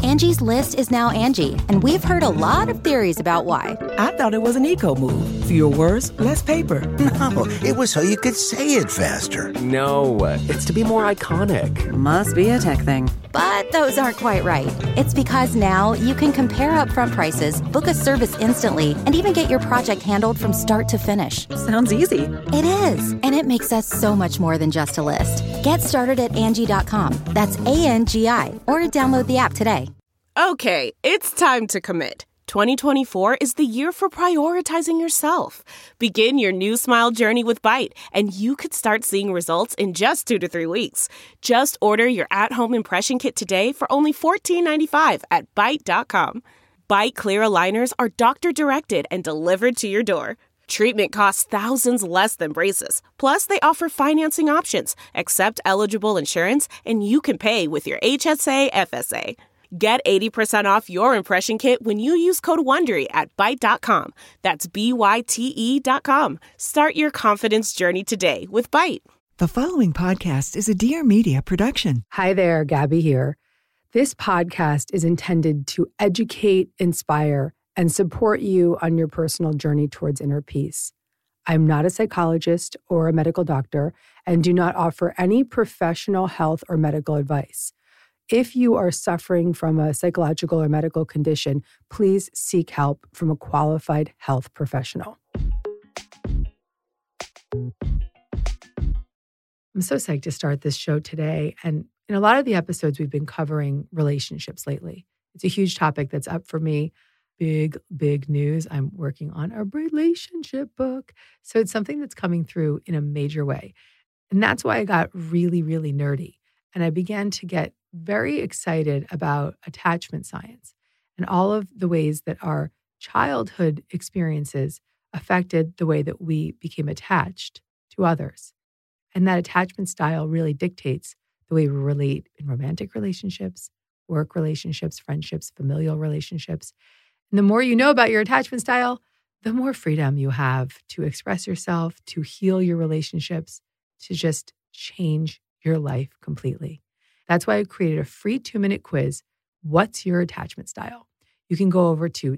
Angie's List is now Angie, and we've heard a lot of theories about why. I thought it was an eco move. Fewer words, less paper. No, it was so you could say it faster. No, it's to be more iconic. Must be a tech thing. But those aren't quite right. It's because now you can compare upfront prices, book a service instantly, and even get your project handled from start to finish. Sounds easy. It is, and it makes us so much more than just a list. Get started at Angie.com. That's ANGI, or download the app today. Okay, it's time to commit. 2024 is the year for prioritizing yourself. Begin your new smile journey with Byte, and you could start seeing results in just 2 to 3 weeks. Just order your at-home impression kit today for only $14.95 at Byte.com. Byte Clear aligners are doctor-directed and delivered to your door. Treatment costs thousands less than braces. Plus, they offer financing options, accept eligible insurance, and you can pay with your HSA FSA. Get 80% off your impression kit when you use code WONDERY at Byte.com. That's BYTE.com. Start your confidence journey today with Byte. The following podcast is a Dear Media production. Hi there, Gabby here. This podcast is intended to educate, inspire, and support you on your personal journey towards inner peace. I'm not a psychologist or a medical doctor and do not offer any professional health or medical advice. If you are suffering from a psychological or medical condition, please seek help from a qualified health professional. I'm so psyched to start this show today. And in a lot of the episodes, we've been covering relationships lately. It's a huge topic that's up for me. Big news. I'm working on a relationship book. So it's something that's coming through in a major way. And that's why I got really nerdy. And I began to get very excited about attachment science and all of the ways that our childhood experiences affected the way that we became attached to others. And that attachment style really dictates the way we relate in romantic relationships, work relationships, friendships, familial relationships. And the more you know about your attachment style, the more freedom you have to express yourself, to heal your relationships, to just change your life completely. That's why I created a free 2-minute quiz. What's your attachment style? You can go over to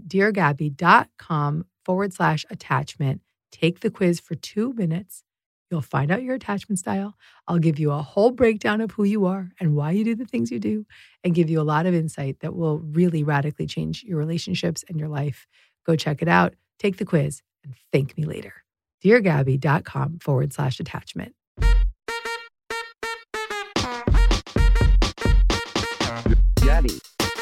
deargabby.com/attachment. Take the quiz for 2 minutes. You'll find out your attachment style. I'll give you a whole breakdown of who you are and why you do the things you do, and give you a lot of insight that will really radically change your relationships and your life. Go check it out. Take the quiz and thank me later. deargabby.com/attachment. Gabby.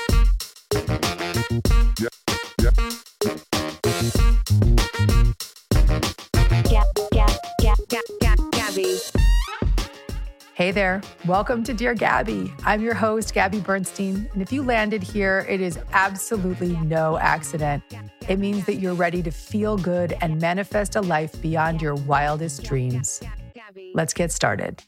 Gabby. Hey there. Welcome to Dear Gabby. I'm your host, Gabby Bernstein. And if you landed here, it is absolutely no accident. It means that you're ready to feel good and manifest a life beyond your wildest dreams. Let's get started.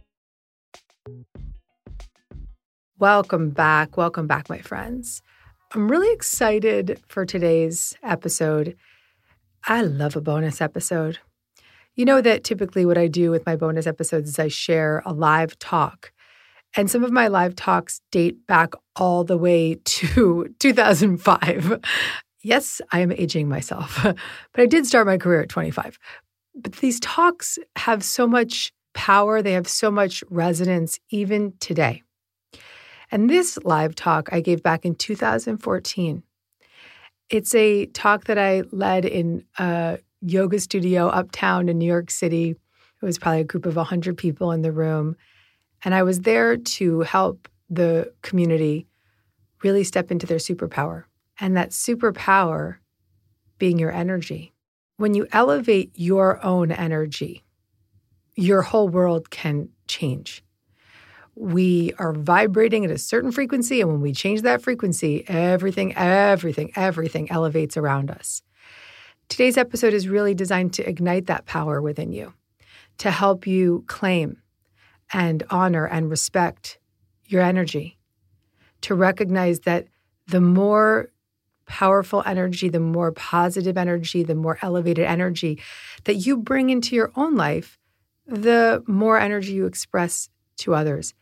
Welcome back, my friends. I'm really excited for today's episode. I love a bonus episode. You know that typically what I do with my bonus episodes is I share a live talk. And some of my live talks date back all the way to 2005. Yes, I am aging myself, but I did start my career at 25. But these talks have so much power. They have so much resonance even today. And this live talk I gave back in 2014. It's a talk that I led in a yoga studio uptown in New York City. It was probably a group of 100 people in the room. And I was there to help the community really step into their superpower. And that superpower being your energy. When you elevate your own energy, your whole world can change. We are vibrating at a certain frequency, and when we change that frequency, everything elevates around us. Today's episode is really designed to ignite that power within you, to help you claim and honor and respect your energy, to recognize that the more powerful energy, the more positive energy, the more elevated energy that you bring into your own life, the more energy you express to others.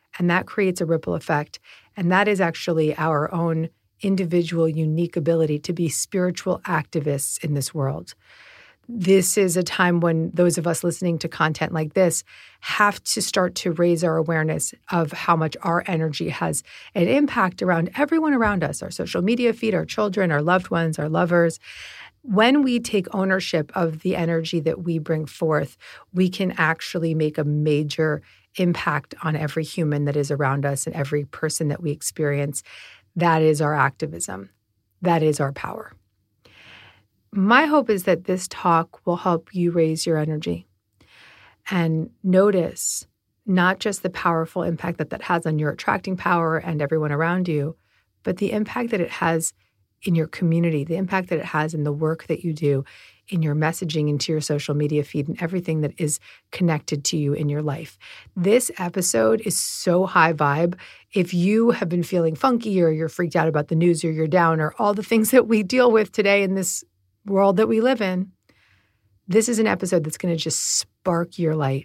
And that creates a ripple effect. And that is actually our own individual, unique ability to be spiritual activists in this world. This is a time when those of us listening to content like this have to start to raise our awareness of how much our energy has an impact around everyone around us, our social media feed, our children, our loved ones, our lovers. When we take ownership of the energy that we bring forth, we can actually make a major impact on every human that is around us and every person that we experience. That is our activism. That is our power. My hope is that this talk will help you raise your energy and notice not just the powerful impact that has on your attracting power and everyone around you, but the impact that it has in your community, the impact that it has in the work that you do, in your messaging, into your social media feed, and everything that is connected to you in your life. This episode is so high vibe. If you have been feeling funky or you're freaked out about the news or you're down or all the things that we deal with today in this world that we live in, this is an episode that's going to just spark your light,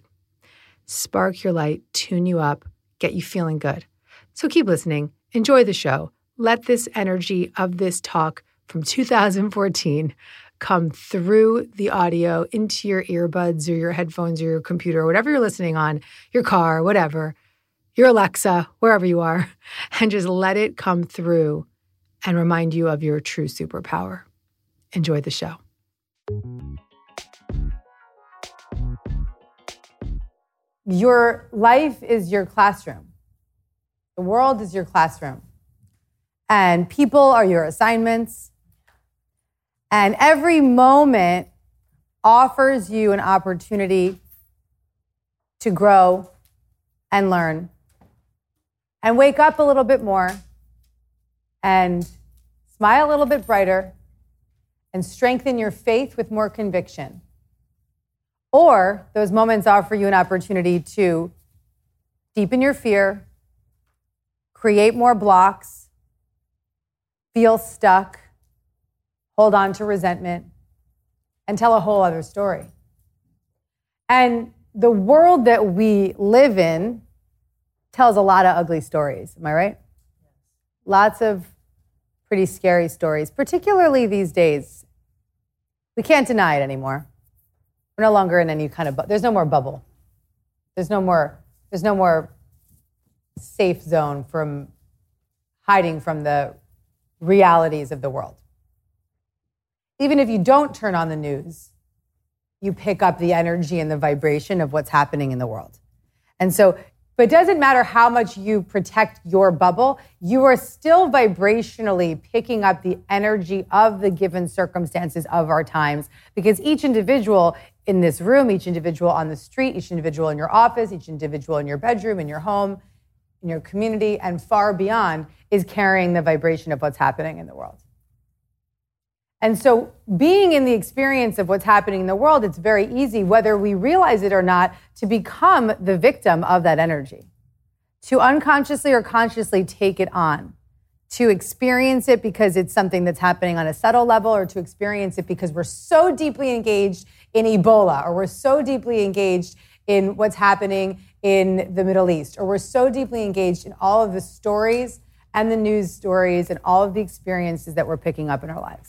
tune you up, get you feeling good. So keep listening. Enjoy the show. Let this energy of this talk from 2014 come through the audio into your earbuds or your headphones or your computer or whatever you're listening on, your car, whatever, your Alexa, wherever you are, and just let it come through and remind you of your true superpower. Enjoy the show. Your life is your classroom. The world is your classroom. And people are your assignments. And every moment offers you an opportunity to grow and learn and wake up a little bit more and smile a little bit brighter and strengthen your faith with more conviction. Or those moments offer you an opportunity to deepen your fear, create more blocks, feel stuck, hold on to resentment, and tell a whole other story. And the world that we live in tells a lot of ugly stories. Am I right? Lots of pretty scary stories, particularly these days. We can't deny it anymore. We're no longer in any kind of, there's no more bubble. There's no more safe zone from hiding from the realities of the world. Even if you don't turn on the news, you pick up the energy and the vibration of what's happening in the world. And so, but it doesn't matter how much you protect your bubble, you are still vibrationally picking up the energy of the given circumstances of our times, because each individual in this room, each individual on the street, each individual in your office, each individual in your bedroom, in your home, in your community, and far beyond is carrying the vibration of what's happening in the world. And so being in the experience of what's happening in the world, it's very easy, whether we realize it or not, to become the victim of that energy, to unconsciously or consciously take it on, to experience it because it's something that's happening on a subtle level, or to experience it because we're so deeply engaged in Ebola, or we're so deeply engaged in what's happening in the Middle East, or we're so deeply engaged in all of the stories and the news stories and all of the experiences that we're picking up in our lives.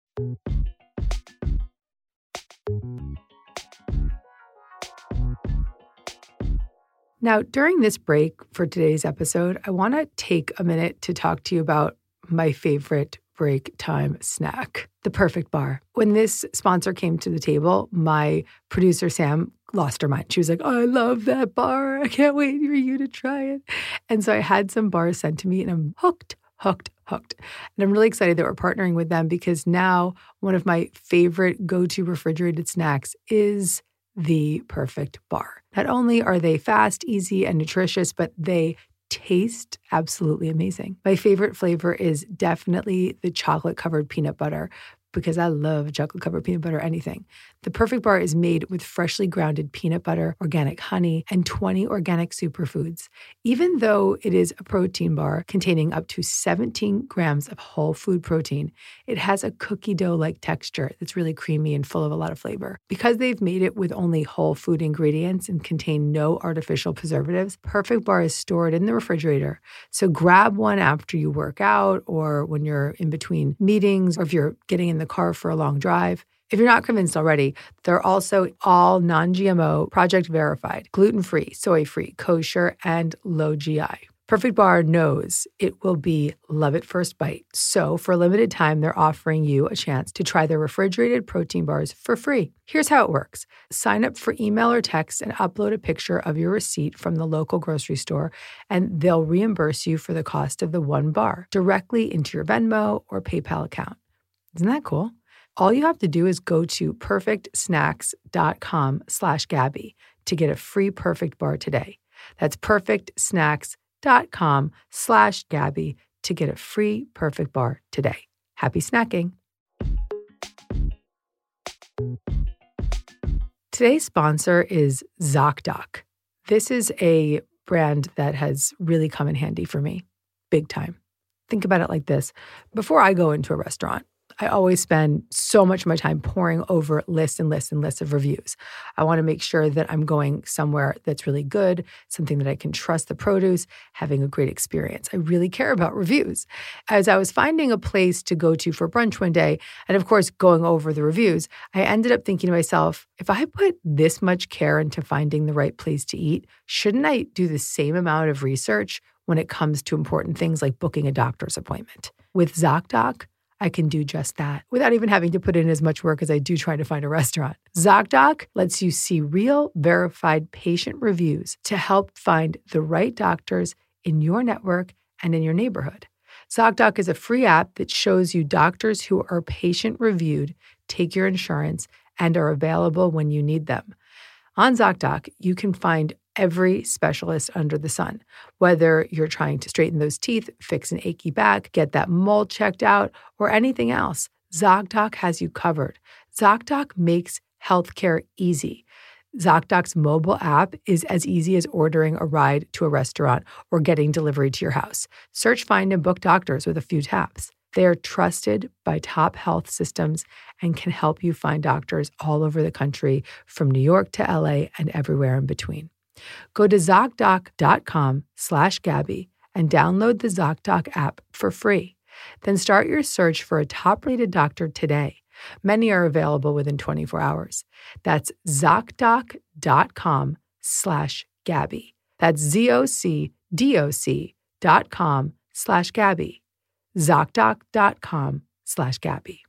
Now, during this break for today's episode, I want to take a minute to talk to you about my favorite break time snack, the Perfect Bar. When this sponsor came to the table, my producer, Sam, lost her mind. She was like, oh, I love that bar. I can't wait for you to try it. And so I had some bars sent to me, and I'm hooked. And I'm really excited that we're partnering with them, because now one of my favorite go-to refrigerated snacks is the Perfect Bar. Not only are they fast, easy, and nutritious, but they taste absolutely amazing. My favorite flavor is definitely the chocolate-covered peanut butter, because I love chocolate-covered peanut butter anything. The Perfect Bar is made with freshly grounded peanut butter, organic honey, and 20 organic superfoods. Even though it is a protein bar containing up to 17 grams of whole food protein, it has a cookie dough-like texture that's really creamy and full of a lot of flavor. Because they've made it with only whole food ingredients and contain no artificial preservatives, Perfect Bar is stored in the refrigerator. So grab one after you work out or when you're in between meetings or if you're getting in the car for a long drive. If you're not convinced already, they're also all non-GMO, project verified, gluten-free, soy-free, kosher, and low GI. Perfect Bar knows it will be love at first bite. So for a limited time, they're offering you a chance to try their refrigerated protein bars for free. Here's how it works. Sign up for email or text and upload a picture of your receipt from the local grocery store, and they'll reimburse you for the cost of the one bar directly into your Venmo or PayPal account. Isn't that cool? All you have to do is go to perfectsnacks.com/Gabby to get a free Perfect Bar today. That's perfectsnacks.com/Gabby to get a free Perfect Bar today. Happy snacking. Today's sponsor is ZocDoc. This is a brand that has really come in handy for me, big time. Think about it like this. Before I go into a restaurant, I always spend so much of my time poring over lists and lists and lists of reviews. I want to make sure that I'm going somewhere that's really good, something that I can trust the produce, having a great experience. I really care about reviews. As I was finding a place to go to for brunch one day, and of course going over the reviews, I ended up thinking to myself, if I put this much care into finding the right place to eat, shouldn't I do the same amount of research when it comes to important things like booking a doctor's appointment? With ZocDoc, I can do just that without even having to put in as much work as I do trying to find a restaurant. ZocDoc lets you see real, verified patient reviews to help find the right doctors in your network and in your neighborhood. ZocDoc is a free app that shows you doctors who are patient-reviewed, take your insurance, and are available when you need them. On ZocDoc, you can find every specialist under the sun, whether you're trying to straighten those teeth, fix an achy back, get that mole checked out, or anything else. ZocDoc has you covered. ZocDoc makes healthcare easy. ZocDoc's mobile app is as easy as ordering a ride to a restaurant or getting delivery to your house. Search, find, and book doctors with a few taps. They are trusted by top health systems and can help you find doctors all over the country, from New York to LA and everywhere in between. Go to ZocDoc.com/Gabby and download the ZocDoc app for free. Then start your search for a top-rated doctor today. Many are available within 24 hours. That's ZocDoc.com/Gabby. That's ZocDoc.com/Gabby. ZocDoc.com/Gabby.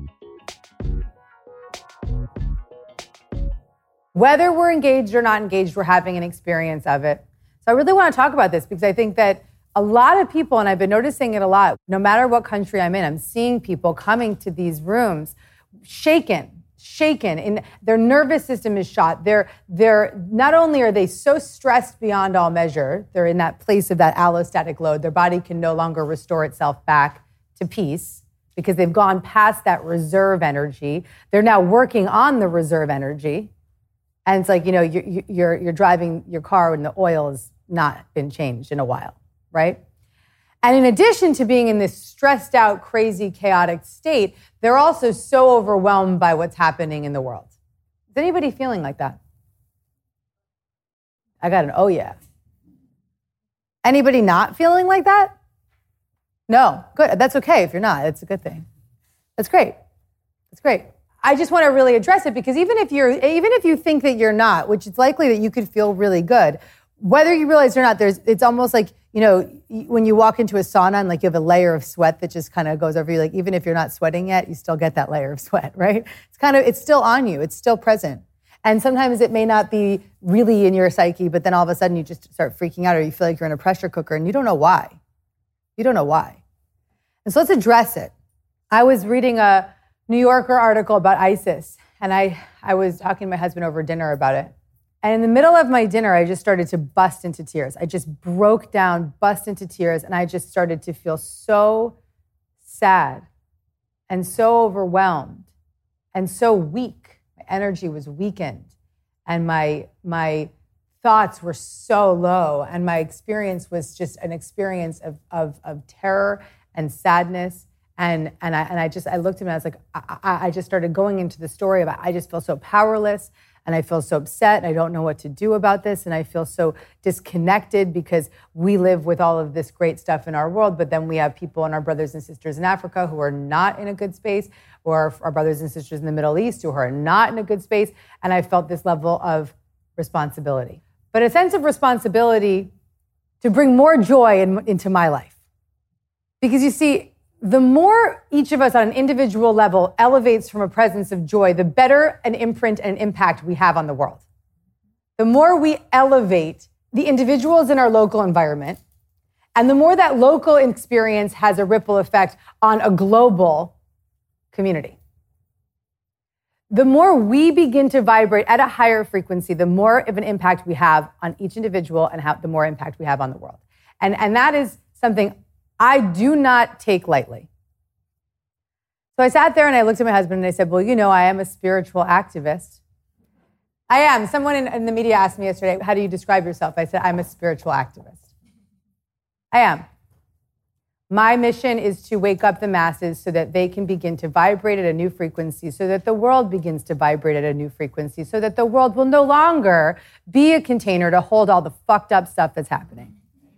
Whether we're engaged or not engaged, we're having an experience of it. So I really want to talk about this because I think that a lot of people, and I've been noticing it a lot, no matter what country I'm in, I'm seeing people coming to these rooms shaken, and their nervous system is shot. They're not only are they so stressed beyond all measure, they're in that place of that allostatic load. Their body can no longer restore itself back to peace because they've gone past that reserve energy. They're now working on the reserve energy. And it's like, you're driving your car and the oil has not been changed in a while, right? And in addition to being in this stressed out, crazy, chaotic state, they're also so overwhelmed by what's happening in the world. Is anybody feeling like that? I got an oh yeah. Anybody not feeling like that? No, good. That's okay if you're not. It's a good thing. That's great. That's great. I just want to really address it because even if you think that you're not, which it's likely that you could feel really good, whether you realize it or not, it's almost like, when you walk into a sauna and like you have a layer of sweat that just kind of goes over you, like even if you're not sweating yet, you still get that layer of sweat, right? It's still on you. It's still present. And sometimes it may not be really in your psyche, but then all of a sudden you just start freaking out or you feel like you're in a pressure cooker and you don't know why. And so let's address it. I was reading a New Yorker article about ISIS. And I was talking to my husband over dinner about it. And in the middle of my dinner, I just started to bust into tears. I just broke down, bust into tears. And I just started to feel so sad and so overwhelmed and so weak. My energy was weakened, and my thoughts were so low, and my experience was just an experience of terror and sadness. And I looked at him and I was like, I just started going into the story about I just feel so powerless, and I feel so upset, and I don't know what to do about this, and I feel so disconnected because we live with all of this great stuff in our world, but then we have people and our brothers and sisters in Africa who are not in a good space, or our brothers and sisters in the Middle East who are not in a good space, and I felt this level of responsibility. But a sense of responsibility to bring more joy into my life. Because you see, the more each of us on an individual level elevates from a presence of joy, the better an imprint and impact we have on the world. The more we elevate the individuals in our local environment, and the more that local experience has a ripple effect on a global community. The more we begin to vibrate at a higher frequency, the more of an impact we have on each individual, and the more impact we have on the world. And that is something I do not take lightly. So I sat there and I looked at my husband and I said, well, you know, I am a spiritual activist. I am. Someone in the media asked me yesterday, how do you describe yourself? I said, I'm a spiritual activist. I am. My mission is to wake up the masses so that they can begin to vibrate at a new frequency, so that the world begins to vibrate at a new frequency, so that the world will no longer be a container to hold all the fucked up stuff that's happening.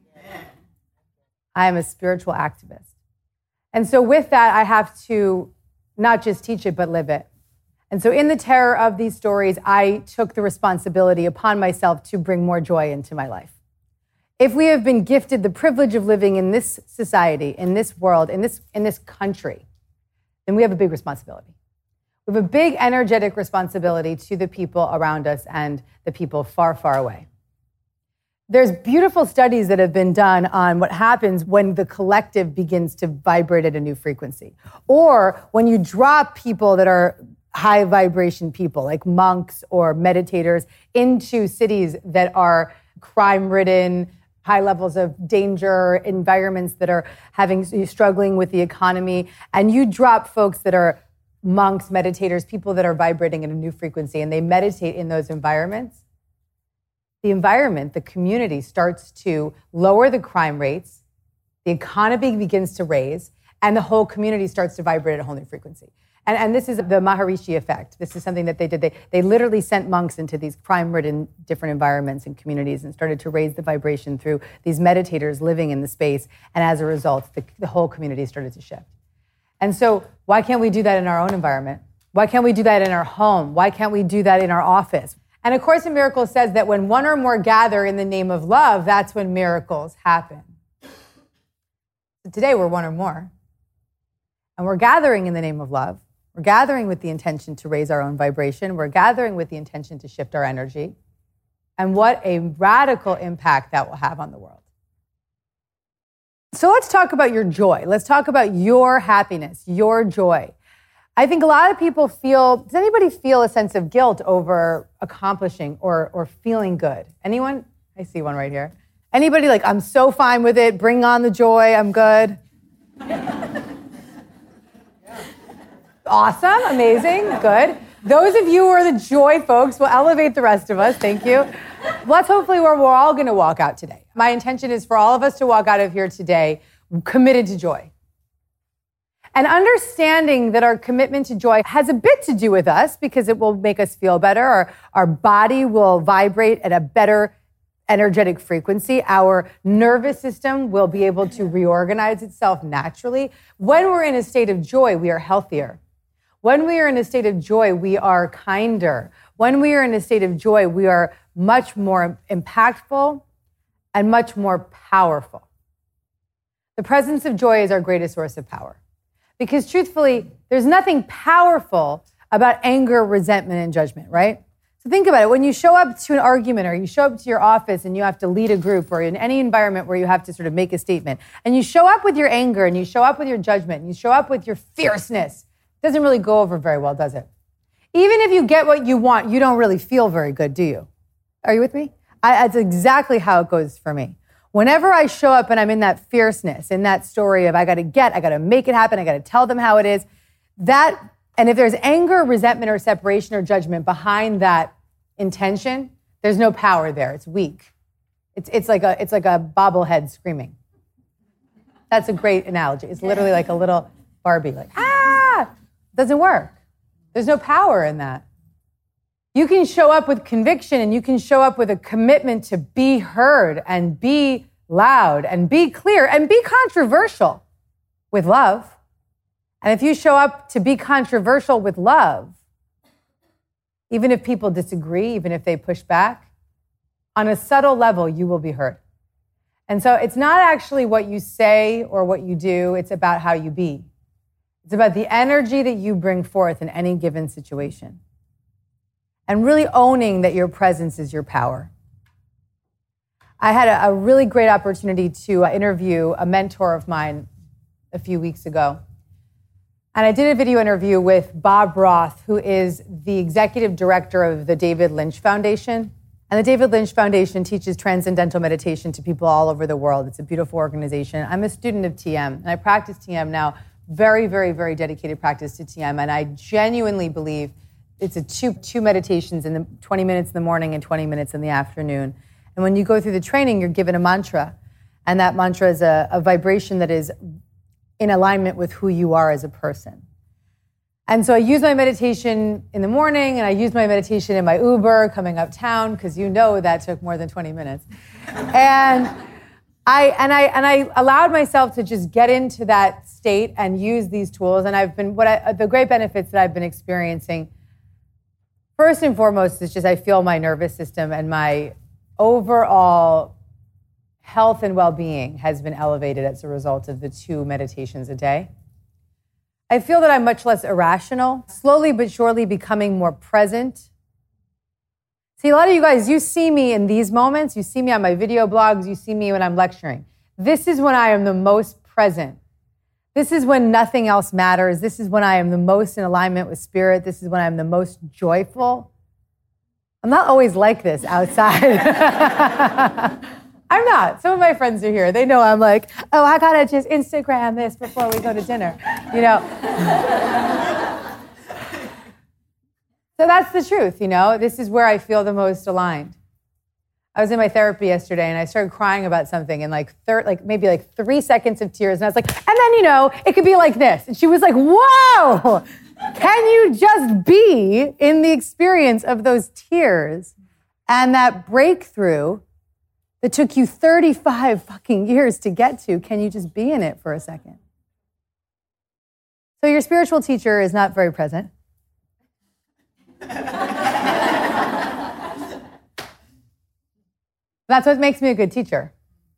I am a spiritual activist. And so with that, I have to not just teach it, but live it. And so in the terror of these stories, I took the responsibility upon myself to bring more joy into my life. If we have been gifted the privilege of living in this society, in this world, in this country, then we have a big responsibility. We have a big energetic responsibility to the people around us and the people far, far away. There's beautiful studies that have been done on what happens when the collective begins to vibrate at a new frequency. Or when you drop people that are high vibration people, like monks or meditators, into cities that are crime-ridden, high levels of danger, environments that are struggling with the economy, and you drop folks that are monks, meditators, people that are vibrating at a new frequency, and they meditate in those environments, the environment, the community starts to lower the crime rates, the economy begins to raise, and the whole community starts to vibrate at a whole new frequency. And this is the Maharishi effect. This is something that they did. They literally sent monks into these crime-ridden different environments and communities and started to raise the vibration through these meditators living in the space. And as a result, the whole community started to shift. And so why can't we do that in our own environment? Why can't we do that in our home? Why can't we do that in our office? And A Course in Miracles says that when one or more gather in the name of love, that's when miracles happen. So today we're one or more. And we're gathering in the name of love. We're gathering with the intention to raise our own vibration. We're gathering with the intention to shift our energy. And what a radical impact that will have on the world. So let's talk about your joy. Let's talk about your happiness, your joy. I think a lot of people does anybody feel a sense of guilt over accomplishing or feeling good? Anyone? I see one right here. Anybody like, I'm so fine with it, bring on the joy, I'm good? Awesome, amazing, good. Those of you who are the joy folks will elevate the rest of us, thank you. Well, that's hopefully where we're all gonna walk out today. My intention is for all of us to walk out of here today committed to joy. And understanding that our commitment to joy has a bit to do with us because it will make us feel better. Our body will vibrate at a better energetic frequency. Our nervous system will be able to reorganize itself naturally. When we're in a state of joy, we are healthier. When we are in a state of joy, we are kinder. When we are in a state of joy, we are much more impactful and much more powerful. The presence of joy is our greatest source of power. Because truthfully, there's nothing powerful about anger, resentment, and judgment, right? So think about it. When you show up to an argument or you show up to your office and you have to lead a group or in any environment where you have to sort of make a statement and you show up with your anger and you show up with your judgment and you show up with your fierceness, it doesn't really go over very well, does it? Even if you get what you want, you don't really feel very good, do you? Are you with me? That's exactly how it goes for me. Whenever I show up and I'm in that fierceness, in that story of I got to make it happen, I got to tell them how it is, And if there's anger, resentment, or separation or judgment behind that intention, there's no power there. It's weak. It's like a bobblehead screaming. That's a great analogy. It's literally like a little Barbie, like, ah! Doesn't work. There's no power in that. You can show up with conviction and you can show up with a commitment to be heard and be loud and be clear and be controversial with love. And if you show up to be controversial with love, even if people disagree, even if they push back, on a subtle level, you will be heard. And so it's not actually what you say or what you do, it's about how you be. It's about the energy that you bring forth in any given situation. And really owning that your presence is your power. I had a really great opportunity to interview a mentor of mine a few weeks ago. And I did a video interview with Bob Roth, who is the executive director of the David Lynch Foundation. And the David Lynch Foundation teaches transcendental meditation to people all over the world. It's a beautiful organization. I'm a student of TM, and I practice TM now. Very, very, very dedicated practice to TM. And I genuinely believe it's two meditations in the 20 minutes in the morning and 20 minutes in the afternoon. And when you go through the training, you're given a mantra. And that mantra is a vibration that is in alignment with who you are as a person. And so I use my meditation in the morning, and I use my meditation in my Uber coming uptown, because you know that took more than 20 minutes. And I allowed myself to just get into that state and use these tools. And the great benefits that I've been experiencing, first and foremost, is just I feel my nervous system and my overall health and well-being has been elevated as a result of the 2 meditations a day. I feel that I'm much less irrational, slowly but surely becoming more present. See, a lot of you guys, you see me in these moments. You see me on my video blogs. You see me when I'm lecturing. This is when I am the most present. This is when nothing else matters. This is when I am the most in alignment with spirit. This is when I'm the most joyful. I'm not always like this outside. I'm not. Some of my friends are here. They know I'm like, oh, I gotta just Instagram this before we go to dinner, you know? So that's the truth, you know? This is where I feel the most aligned. I was in my therapy yesterday and I started crying about something and maybe 3 seconds of tears. And I was like, and then, you know, it could be like this. And she was like, whoa, can you just be in the experience of those tears and that breakthrough that took you 35 fucking years to get to? Can you just be in it for a second? So your spiritual teacher is not very present. That's what makes me a good teacher,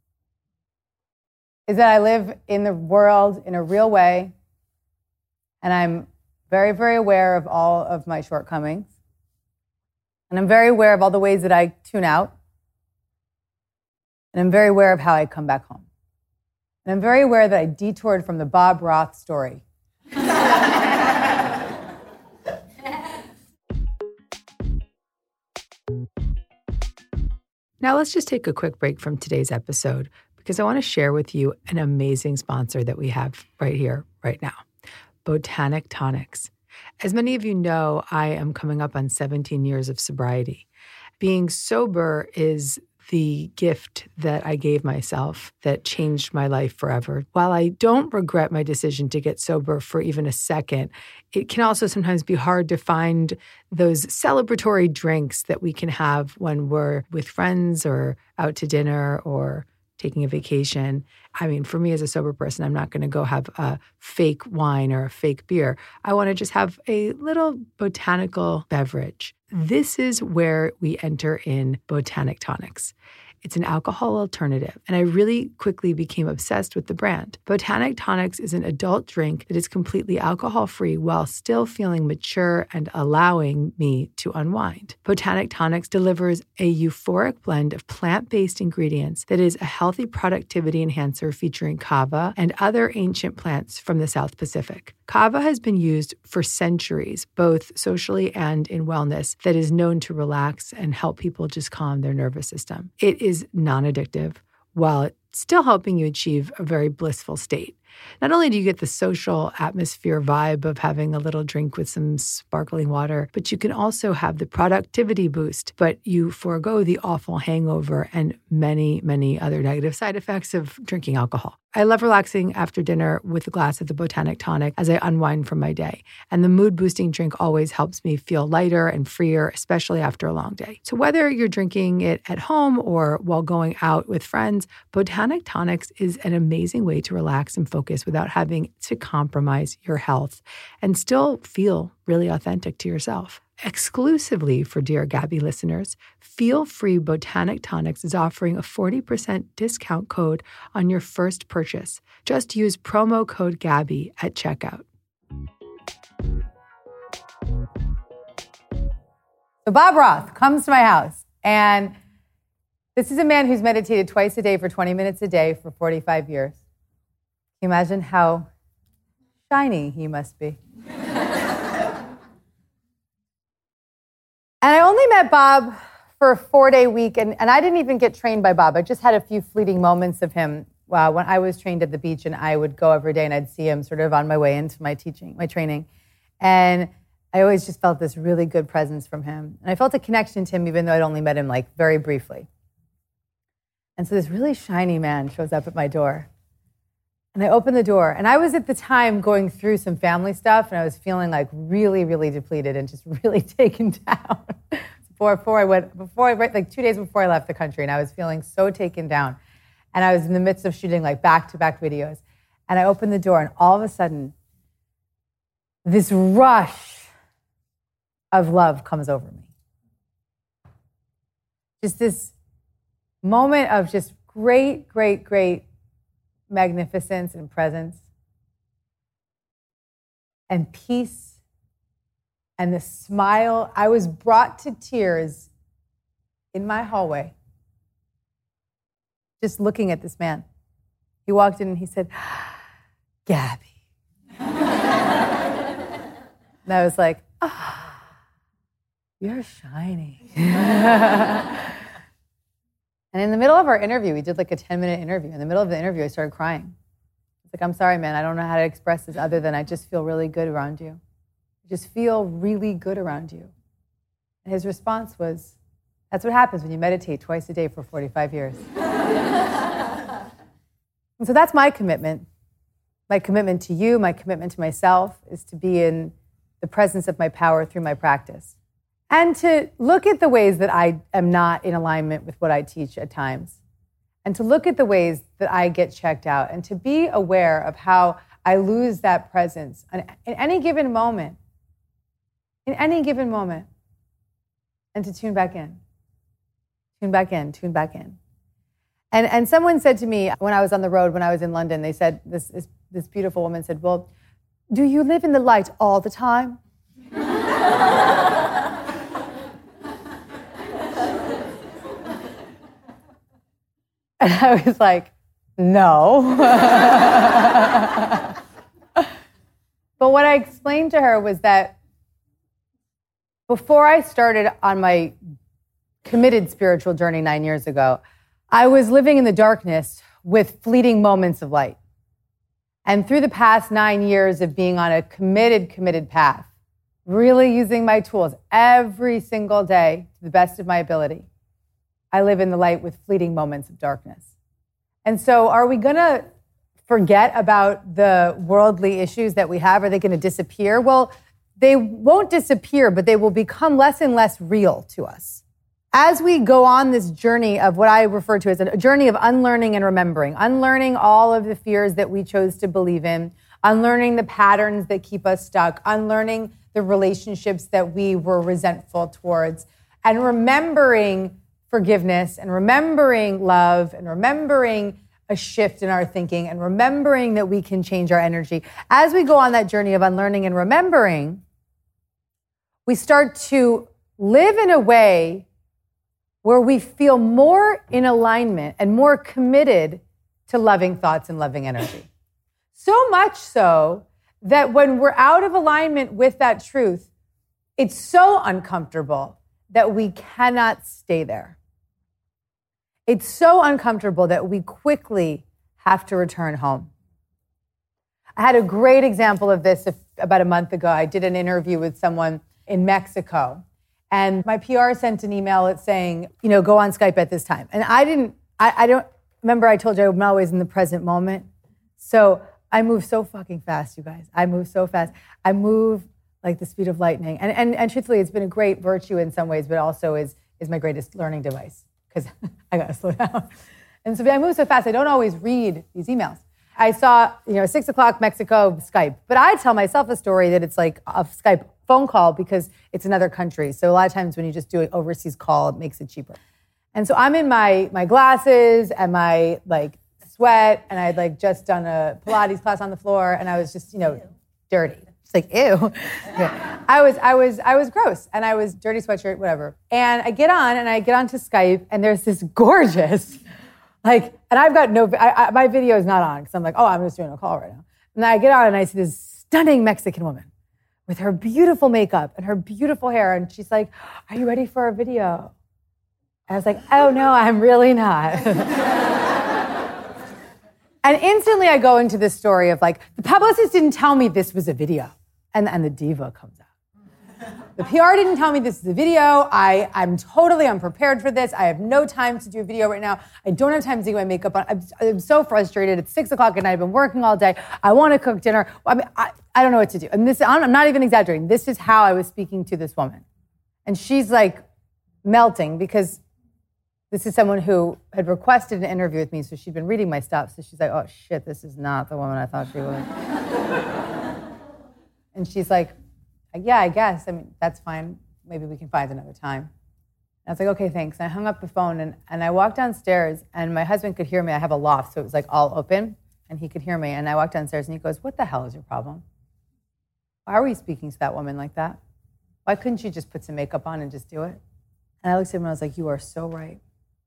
is that I live in the world in a real way, and I'm very, very aware of all of my shortcomings, and I'm very aware of all the ways that I tune out, and I'm very aware of how I come back home. And I'm very aware that I detoured from the Bob Roth story. Now let's just take a quick break from today's episode, because I want to share with you an amazing sponsor that we have right here, right now, Botanic Tonics. As many of you know, I am coming up on 17 years of sobriety. Being sober is the gift that I gave myself that changed my life forever. While I don't regret my decision to get sober for even a second, it can also sometimes be hard to find those celebratory drinks that we can have when we're with friends or out to dinner or taking a vacation. I mean, for me as a sober person, I'm not going to go have a fake wine or a fake beer. I want to just have a little botanical beverage. This is where we enter in Botanic Tonics. It's an alcohol alternative, and I really quickly became obsessed with the brand. Botanic Tonics is an adult drink that is completely alcohol-free while still feeling mature and allowing me to unwind. Botanic Tonics delivers a euphoric blend of plant-based ingredients that is a healthy productivity enhancer featuring kava and other ancient plants from the South Pacific. Kava has been used for centuries, both socially and in wellness, that is known to relax and help people just calm their nervous system. It is non-addictive, while still helping you achieve a very blissful state. Not only do you get the social atmosphere vibe of having a little drink with some sparkling water, but you can also have the productivity boost, but you forego the awful hangover and many, many other negative side effects of drinking alcohol. I love relaxing after dinner with a glass of the Botanic Tonic as I unwind from my day. And the mood-boosting drink always helps me feel lighter and freer, especially after a long day. So whether you're drinking it at home or while going out with friends, Botanic Tonics is an amazing way to relax and focus without having to compromise your health and still feel really authentic to yourself. Exclusively for Dear Gabby listeners, Feel Free Botanic Tonics is offering a 40% discount code on your first purchase. Just use promo code Gabby at checkout. So Bob Roth comes to my house, and this is a man who's meditated twice a day for 20 minutes a day for 45 years. Can you imagine how shiny he must be? And I only met Bob for a 4-day week, and I didn't even get trained by Bob. I just had a few fleeting moments of him when I was trained at the beach, and I would go every day, and I'd see him sort of on my way into my training. And I always just felt this really good presence from him. And I felt a connection to him, even though I'd only met him like very briefly. And so this really shiny man shows up at my door. And I opened the door, and I was at the time going through some family stuff, and I was feeling like really, really depleted and just really taken down. Like 2 days before I left the country, and I was feeling so taken down. And I was in the midst of shooting like back-to-back videos. And I opened the door, and all of a sudden, this rush of love comes over me. Just this moment of just great, great, great magnificence and presence and peace and the smile. I was brought to tears in my hallway just looking at this man. He walked in and he said, Gabby. And I was like, you're shiny. And in the middle of our interview, we did like a 10-minute interview. In the middle of the interview, I started crying. I was like, I'm sorry, man. I don't know how to express this other than I just feel really good around you. I just feel really good around you. And his response was, that's what happens when you meditate twice a day for 45 years. And so that's my commitment. My commitment to you, my commitment to myself is to be in the presence of my power through my practice. And to look at the ways that I am not in alignment with what I teach at times. And to look at the ways that I get checked out. And to be aware of how I lose that presence in any given moment. In any given moment. And to tune back in. Tune back in, tune back in. And someone said to me when I was on the road, when I was in London, they said, this beautiful woman said, well, do you live in the light all the time? And I was like, no. But what I explained to her was that before I started on my committed spiritual journey 9 years ago, I was living in the darkness with fleeting moments of light. And through the past 9 years of being on a committed path, really using my tools every single day to the best of my ability, I live in the light with fleeting moments of darkness. And so are we going to forget about the worldly issues that we have? Are they going to disappear? Well, they won't disappear, but they will become less and less real to us. As we go on this journey of what I refer to as a journey of unlearning and remembering, unlearning all of the fears that we chose to believe in, unlearning the patterns that keep us stuck, unlearning the relationships that we were resentful towards, and remembering forgiveness and remembering love and remembering a shift in our thinking and remembering that we can change our energy. As we go on that journey of unlearning and remembering, we start to live in a way where we feel more in alignment and more committed to loving thoughts and loving energy. So much so that when we're out of alignment with that truth, it's so uncomfortable that we cannot stay there. It's so uncomfortable that we quickly have to return home. I had a great example of this about a month ago. I did an interview with someone in Mexico, and my PR sent an email saying, go on Skype at this time. And I don't remember, I told you I'm always in the present moment. So I move so fucking fast, you guys. I move so fast. I move like the speed of lightning. And truthfully, it's been a great virtue in some ways, but also is my greatest learning device, because I gotta slow down. And so I move so fast, I don't always read these emails. I saw, 6 o'clock Mexico, Skype. But I tell myself a story that it's like a Skype phone call because it's another country. So a lot of times when you just do an overseas call, it makes it cheaper. And so I'm in my glasses and my sweat, and I'd just done a Pilates class on the floor, and I was just, dirty. It's like, ew. Yeah. I was gross, and I was dirty sweatshirt, whatever. And I get onto Skype, and there's this gorgeous, and I've got my video is not on because I'm like, oh, I'm just doing a call right now. And then I get on and I see this stunning Mexican woman with her beautiful makeup and her beautiful hair. And she's like, are you ready for a video? And I was like, oh no, I'm really not. And instantly I go into this story of the publicist didn't tell me this was a video. And the diva comes out. The PR didn't tell me this is a video. I'm totally unprepared for this. I have no time to do a video right now. I don't have time to get my makeup on. I'm so frustrated. It's 6 o'clock at night. I've been working all day. I want to cook dinner. I don't know what to do. And I'm not even exaggerating. This is how I was speaking to this woman. And she's melting because this is someone who had requested an interview with me. So she'd been reading my stuff. So she's like, oh shit, this is not the woman I thought she was. And she's like, yeah, I guess. That's fine. Maybe we can find another time. And I was like, okay, thanks. And I hung up the phone and I walked downstairs and my husband could hear me. I have a loft, so it was all open and he could hear me. And I walked downstairs and he goes, what the hell is your problem? Why were you speaking to that woman like that? Why couldn't you just put some makeup on and just do it? And I looked at him and I was like, you are so right.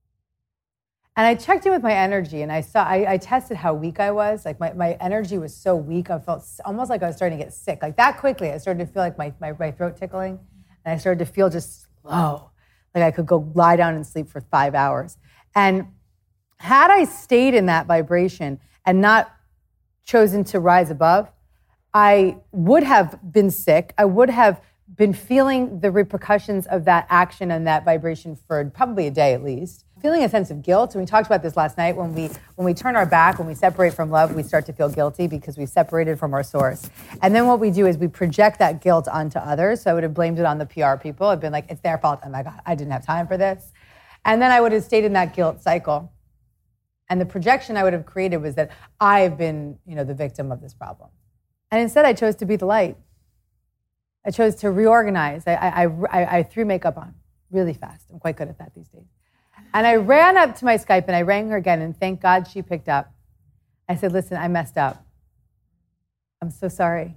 And I checked in with my energy and I tested how weak I was. My energy was so weak, I felt almost like I was starting to get sick. That quickly, I started to feel my throat tickling. And I started to feel just slow. I could go lie down and sleep for 5 hours. And had I stayed in that vibration and not chosen to rise above, I would have been sick. I would have been feeling the repercussions of that action and that vibration for probably a day at least. Feeling a sense of guilt. And we talked about this last night. When we turn our back, when we separate from love, we start to feel guilty because we separated from our source. And then what we do is we project that guilt onto others. So I would have blamed it on the PR people. I'd been like, it's their fault. Oh my God, I didn't have time for this. And then I would have stayed in that guilt cycle. And the projection I would have created was that I've been, the victim of this problem. And instead I chose to be the light. I chose to reorganize. I threw makeup on really fast. I'm quite good at that these days. And I ran up to my Skype and I rang her again, and thank God she picked up. I said, listen, I messed up. I'm so sorry.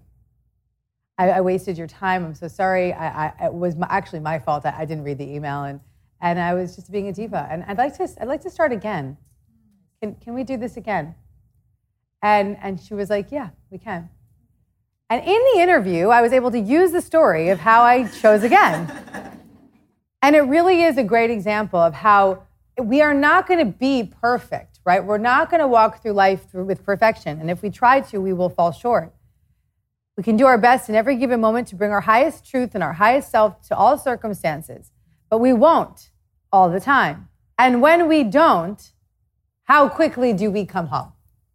I wasted your time. I'm so sorry. It was actually my fault. I didn't read the email, and I was just being a diva. And I'd like to start again. Can we do this again? And she was like, yeah, we can. And in the interview, I was able to use the story of how I chose again. And it really is a great example of how we are not going to be perfect, right? We're not going to walk through life with perfection. And if we try to, we will fall short. We can do our best in every given moment to bring our highest truth and our highest self to all circumstances, but we won't all the time. And when we don't, how quickly do we come home?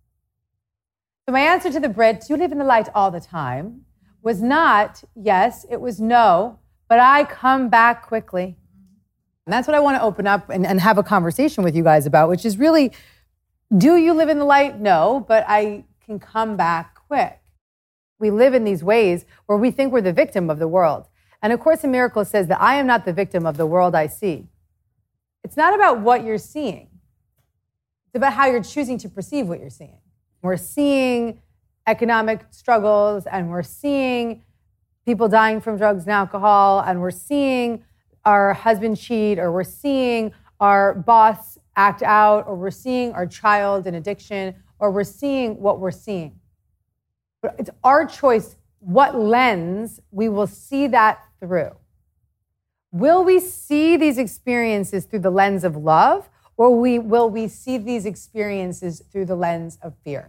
So my answer to the Brit, do you live in the light all the time, was not yes, it was no, but I come back quickly. And that's what I want to open up and have a conversation with you guys about, which is really, do you live in the light? No, but I can come back quick. We live in these ways where we think we're the victim of the world. And A Course in Miracles says that I am not the victim of the world I see. It's not about what you're seeing. It's about how you're choosing to perceive what you're seeing. We're seeing economic struggles, and we're seeing people dying from drugs and alcohol, and we're seeing our husband cheat, or we're seeing our boss act out, or we're seeing our child in addiction, or we're seeing what we're seeing. But it's our choice what lens we will see that through. Will we see these experiences through the lens of love, or will we see these experiences through the lens of fear?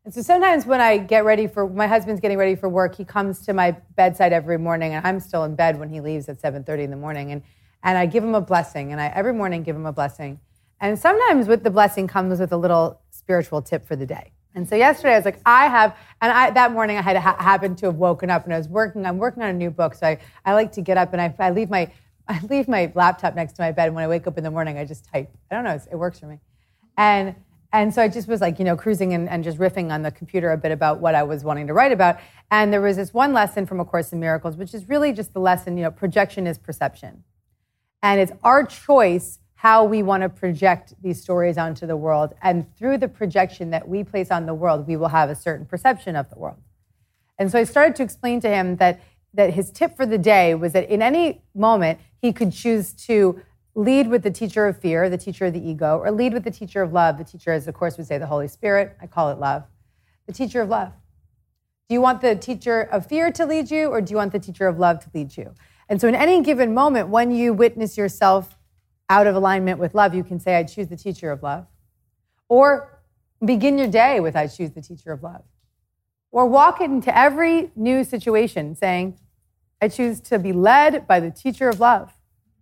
And so sometimes when I get ready my husband's getting ready for work, he comes to my bedside every morning, and I'm still in bed when he leaves at 7:30 in the morning. And I give him a blessing, and I every morning give him a blessing. And sometimes with the blessing comes with a little spiritual tip for the day. And so yesterday I was like, that morning I had happened to have woken up, and I'm working on a new book. So I like to get up, and I leave my laptop next to my bed. And when I wake up in the morning, I just type. I don't know, it works for me. And so I just was like, cruising and just riffing on the computer a bit about what I was wanting to write about. And there was this one lesson from A Course in Miracles, which is really just the lesson, projection is perception. And it's our choice how we want to project these stories onto the world. And through the projection that we place on the world, we will have a certain perception of the world. And so I started to explain to him that his tip for the day was that in any moment, he could choose to lead with the teacher of fear, the teacher of the ego, or lead with the teacher of love, the teacher, as the Course would say, the Holy Spirit. I call it love. The teacher of love. Do you want the teacher of fear to lead you, or do you want the teacher of love to lead you? And so in any given moment, when you witness yourself out of alignment with love, you can say, I choose the teacher of love. Or begin your day with, I choose the teacher of love. Or walk into every new situation saying, I choose to be led by the teacher of love.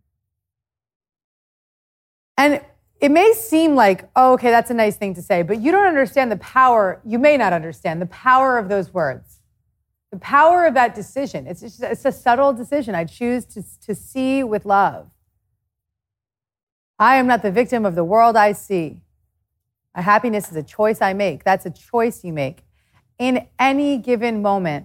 And it may seem like, oh, okay, that's a nice thing to say, but you don't understand the power, you may not understand the power of those words. The power of that decision. It's a subtle decision. I choose to see with love. I am not the victim of the world I see. My happiness is a choice I make. That's a choice you make in any given moment.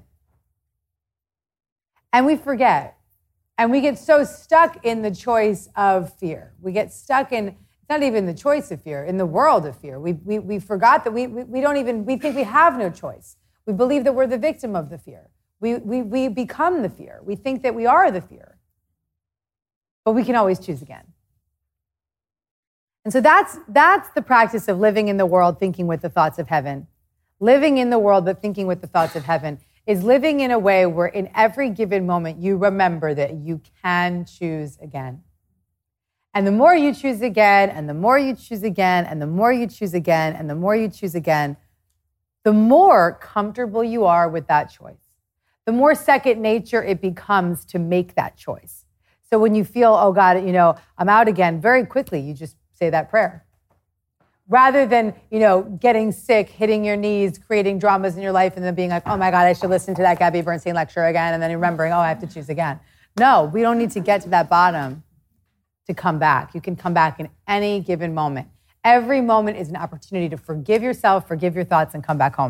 And we forget. And we get so stuck in the choice of fear. We get stuck in, it's not even the choice of fear, in the world of fear. We forgot that we think we have no choice. We believe that we're the victim of the fear. We become the fear. We think that we are the fear. But we can always choose again. And so that's the practice of living in the world, thinking with the thoughts of heaven. Living in the world, but thinking with the thoughts of heaven is living in a way where in every given moment, you remember that you can choose again. And the more you choose again, and the more you choose again, and the more you choose again, and the more you choose again, the more comfortable you are with that choice. The more second nature it becomes to make that choice. So when you feel, oh God, I'm out again, very quickly, you just say that prayer. Rather than, getting sick, hitting your knees, creating dramas in your life, and then being like, oh my God, I should listen to that Gabby Bernstein lecture again, and then remembering, oh, I have to choose again. No, we don't need to get to that bottom to come back. You can come back in any given moment. Every moment is an opportunity to forgive yourself, forgive your thoughts, and come back home.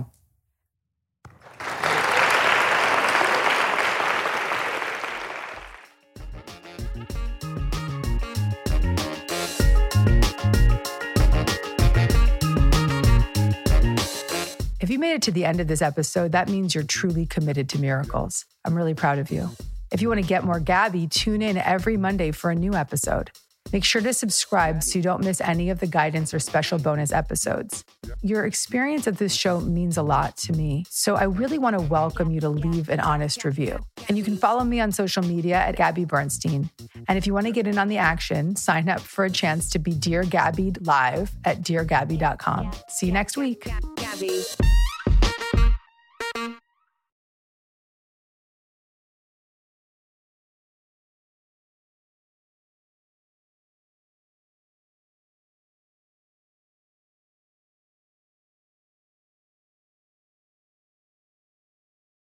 If you made it to the end of this episode, that means you're truly committed to miracles. I'm really proud of you. If you want to get more Gabby, tune in every Monday for a new episode. Make sure to subscribe so you don't miss any of the guidance or special bonus episodes. Your experience of this show means a lot to me, so I really want to welcome you to leave an honest review. And you can follow me on social media at Gabby Bernstein. And if you want to get in on the action, sign up for a chance to be Dear Gabby live at deargabby.com. See you next week. Gabby.